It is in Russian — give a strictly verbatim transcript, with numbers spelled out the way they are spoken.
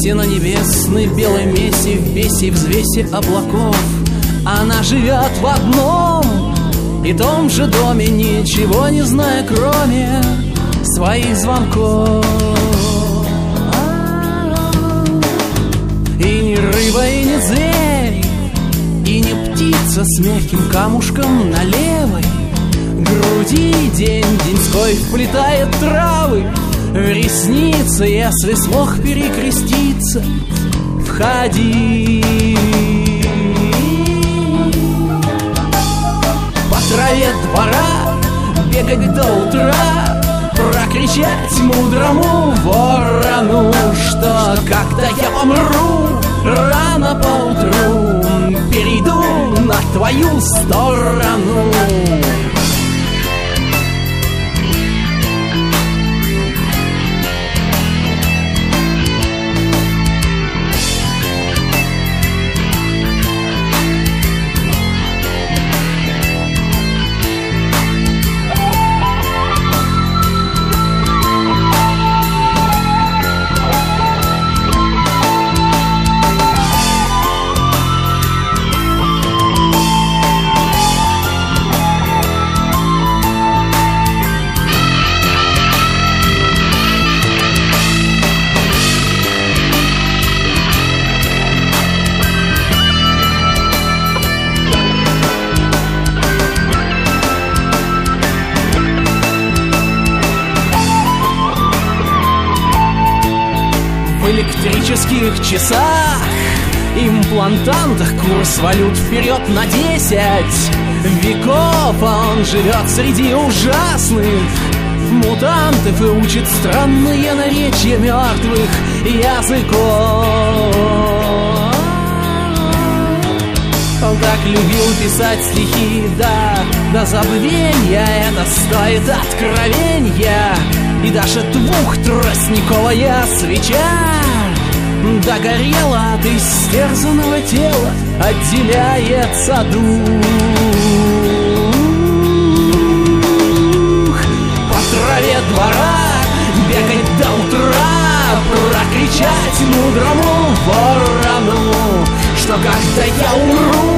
Взгляните на небесный белый месив, весе взвесе облаков. Она живет в одном и том же доме, ничего не зная, кроме своих звонков. И ни рыба, и ни зверь, и не птица с мягким камушком на левой груди день деньской вплетает травы в ресницы. Если смог перекреститься, входи. По траве двора бегать до утра, прокричать мудрому ворону, что когда я помру рано поутру, перейду на твою сторону. В электрических часах, имплантантах курс валют вперед на десять веков. Он живет среди ужасных мутантов и учит странные наречия мертвых языков. Он так любил писать стихи, да, до забвенья. Это стоит откровенья. И даже двухтростниковая свеча догорела от истерзанного тела, отделяется дух. По траве двора бегать до утра, прокричать мудрому ворону, что когда я умру